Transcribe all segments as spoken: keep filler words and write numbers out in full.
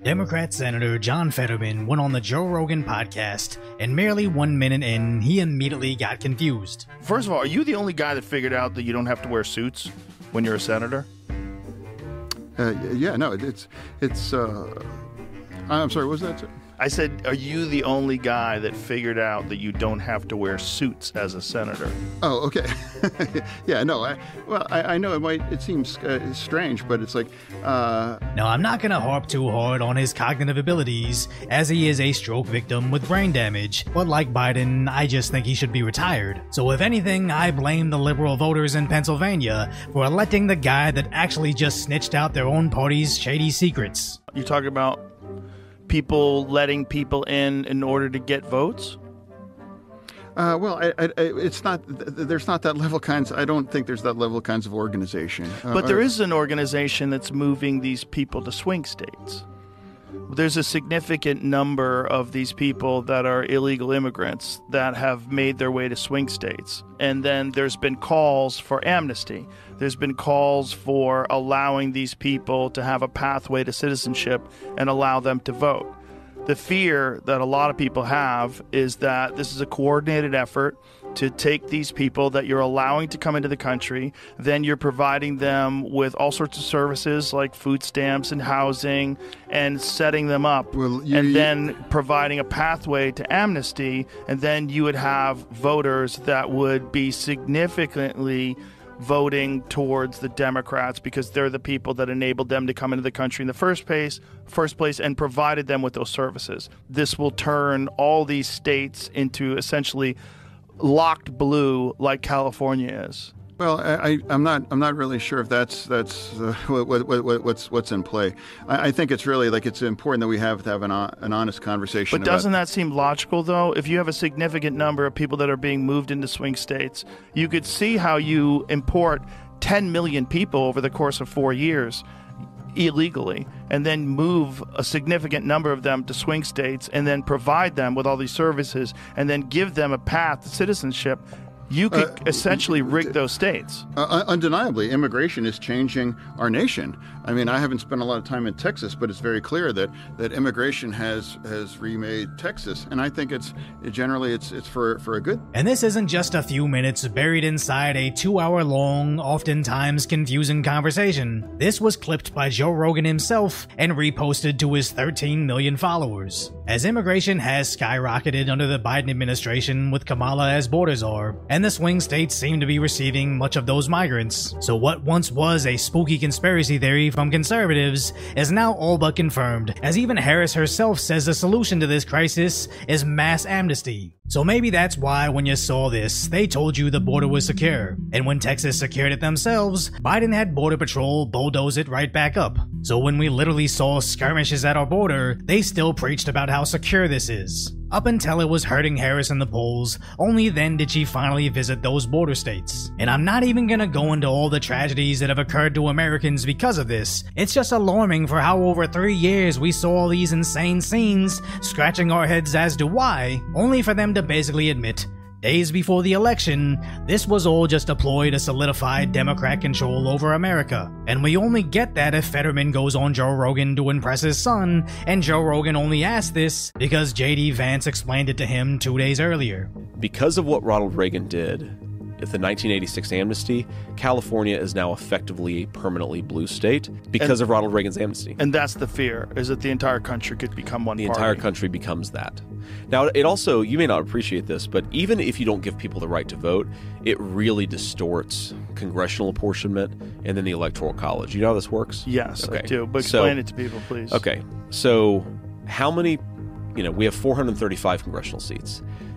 Democrat Senator John Fetterman went on the Joe Rogan podcast, and merely one minute in, he immediately got confused. First of all, are you the only guy that figured out that you don't have to wear suits when you're a senator? Uh, yeah, no, it's, it's, uh, I'm sorry, what was that? I said, are you the only guy that figured out that you don't have to wear suits as a senator? Oh, okay. yeah, no, I, well, I, I know it might, it seems uh, strange, but it's like, uh... Now, I'm not gonna harp too hard on his cognitive abilities, as he is a stroke victim with brain damage, but like Biden, I just think he should be retired. So if anything, I blame the liberal voters in Pennsylvania for electing the guy that actually just snitched out their own party's shady secrets. You talking about people letting people in in order to get votes? Uh, well, I, I, it's not. There's not that level kinds. I don't think there's that level kinds of organization. Uh, but there is an organization that's moving these people to swing states. There's a significant number of these people that are illegal immigrants that have made their way to swing states. And then there's been calls for amnesty. There's been calls for allowing these people to have a pathway to citizenship and allow them to vote. The fear that a lot of people have is that this is a coordinated effort to take these people that you're allowing to come into the country, then you're providing them with all sorts of services like food stamps and housing and setting them up, well, you, and then providing a pathway to amnesty, and then you would have voters that would be significantly voting towards the Democrats because they're the people that enabled them to come into the country in the first place, first place and provided them with those services. This will turn all these states into essentially locked blue like California is. Well, I, I'm not. I'm not really sure if that's that's uh, what, what, what, what's what's in play. I, I think it's really like it's important that we have to have an, an honest conversation. But doesn't about, that seem logical, though? If you have a significant number of people that are being moved into swing states, you could see how you import ten million people over the course of four years illegally, and then move a significant number of them to swing states, and then provide them with all these services, and then give them a path to citizenship. You could uh, essentially rig those states. Uh, undeniably, immigration is changing our nation. I mean, I haven't spent a lot of time in Texas, but it's very clear that, that immigration has has remade Texas, and I think it's it generally it's it's for for a good. And this isn't just a few minutes buried inside a two-hour-long, oftentimes confusing conversation. This was clipped by Joe Rogan himself and reposted to his thirteen million followers. As immigration has skyrocketed under the Biden administration with Kamala as border czar, and the swing states seem to be receiving much of those migrants. So what once was a spooky conspiracy theory from conservatives is now all but confirmed, as even Harris herself says the solution to this crisis is mass amnesty. So maybe that's why when you saw this, they told you the border was secure, and when Texas secured it themselves, Biden had Border Patrol bulldoze it right back up. So when we literally saw skirmishes at our border, they still preached about how secure this is. Up until it was hurting Harris in the polls, only then did she finally visit those border states. And I'm not even gonna go into all the tragedies that have occurred to Americans because of this. It's just alarming for how over three years we saw all these insane scenes, scratching our heads as to why, only for them to basically admit, days before the election, this was all just a ploy to solidify Democrat control over America. And we only get that if Fetterman goes on Joe Rogan to impress his son, and Joe Rogan only asked this because J D Vance explained it to him two days earlier. Because of what Ronald Reagan did with the nineteen eighty-six amnesty, California is now effectively a permanently blue state because and, of Ronald Reagan's amnesty. And that's the fear, is that the entire country could become one the party. The entire country becomes that. Now, it also, you may not appreciate this, but even if you don't give people the right to vote, it really distorts congressional apportionment and then the Electoral College. You know how this works? Yes, okay. I do. But explain so, it to people, please. Okay. So how many, you know, we have four hundred thirty-five congressional seats.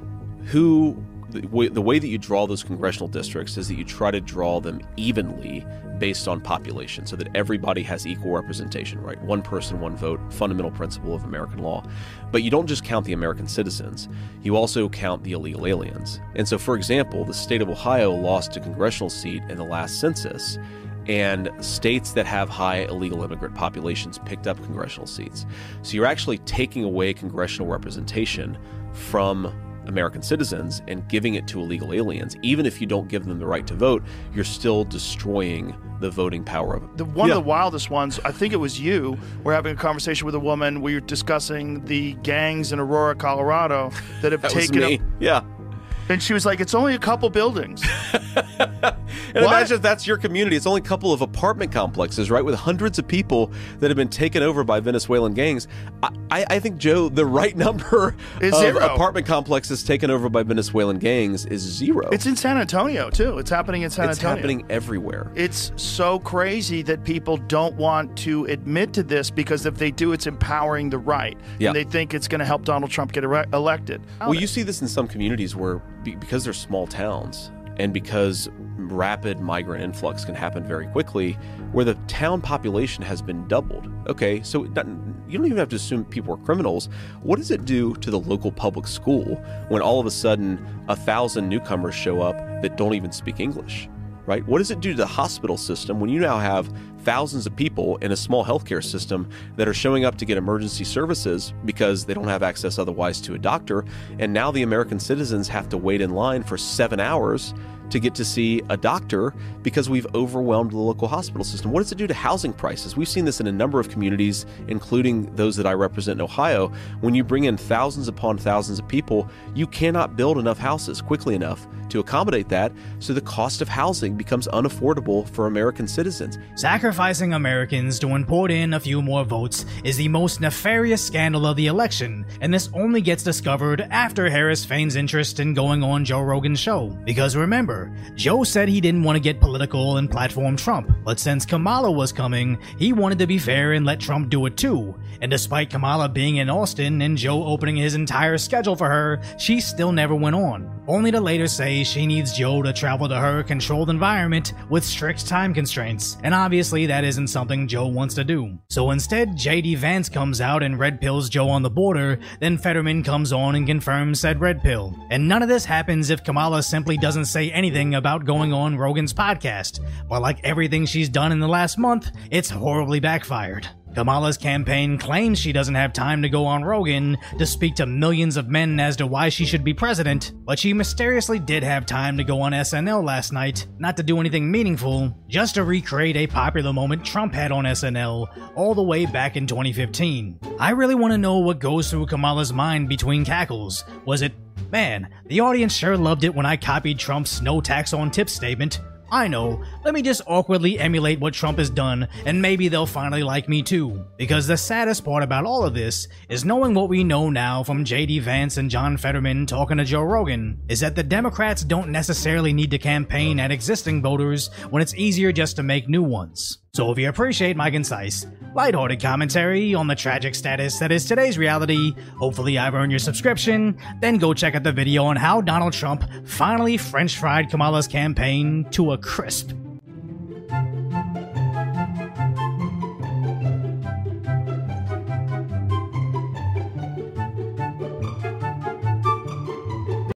Who... The way, the way that you draw those congressional districts is that you try to draw them evenly based on population so that everybody has equal representation, right? One person, one vote, fundamental principle of American law. But you don't just count the American citizens. You also count the illegal aliens. And so, for example, the state of Ohio lost a congressional seat in the last census, and states that have high illegal immigrant populations picked up congressional seats. So you're actually taking away congressional representation from American citizens and giving it to illegal aliens. Even if you don't give them the right to vote, you're still destroying the voting power of it. The, one yeah. of the wildest ones, I think it was you, were having a conversation with a woman. We were discussing the gangs in Aurora, Colorado that have that taken was me. up. Yeah. And she was like, it's only a couple buildings. And imagine if that's your community. It's only a couple of apartment complexes, right, with hundreds of people that have been taken over by Venezuelan gangs. I, I, I think, Joe, the right number Is of zero. apartment complexes taken over by Venezuelan gangs is zero. It's in San Antonio, too. It's happening in San it's Antonio. happening everywhere. It's so crazy that people don't want to admit to this because if they do, it's empowering the right. Yeah. And they think it's going to help Donald Trump get ere- elected. Well, you see this in some communities where, be- because they're small towns and because rapid migrant influx can happen very quickly, where the town population has been doubled. Okay, so you don't even have to assume people are criminals. What does it do to the local public school when all of a sudden a thousand newcomers show up that don't even speak English? Right? What does it do to the hospital system when you now have thousands of people in a small healthcare system that are showing up to get emergency services because they don't have access otherwise to a doctor, and now the American citizens have to wait in line for seven hours to get to see a doctor because we've overwhelmed the local hospital system? What does it do to housing prices? We've seen this in a number of communities, including those that I represent in Ohio. When you bring in thousands upon thousands of people, you cannot build enough houses quickly enough to accommodate that, so the cost of housing becomes unaffordable for American citizens. Sacrificing Americans to import in a few more votes is the most nefarious scandal of the election, and this only gets discovered after Harris feigns interest in going on Joe Rogan's show. Because remember, Joe said he didn't want to get political and platform Trump, but since Kamala was coming, he wanted to be fair and let Trump do it too. And despite Kamala being in Austin and Joe opening his entire schedule for her, she still never went on, only to later say she needs Joe to travel to her controlled environment with strict time constraints, and obviously that isn't something Joe wants to do. So instead, J D Vance comes out and red pills Joe on the border, then Fetterman comes on and confirms said red pill. And none of this happens if Kamala simply doesn't say anything about going on Rogan's podcast, but like everything she's done in the last month, it's horribly backfired. Kamala's campaign claims she doesn't have time to go on Rogan to speak to millions of men as to why she should be president, but she mysteriously did have time to go on S N L last night, not to do anything meaningful, just to recreate a popular moment Trump had on S N L all the way back in twenty fifteen. I really want to know what goes through Kamala's mind between cackles. Was it, man, the audience sure loved it when I copied Trump's no tax on tips statement. I know, let me just awkwardly emulate what Trump has done, and maybe they'll finally like me too. Because the saddest part about all of this is knowing what we know now from J D Vance and John Fetterman talking to Joe Rogan, is that the Democrats don't necessarily need to campaign at existing voters when it's easier just to make new ones. So if you appreciate my concise, lighthearted commentary on the tragic status that is today's reality, hopefully I've earned your subscription, then go check out the video on how Donald Trump finally French fried Kamala's campaign to a crisp.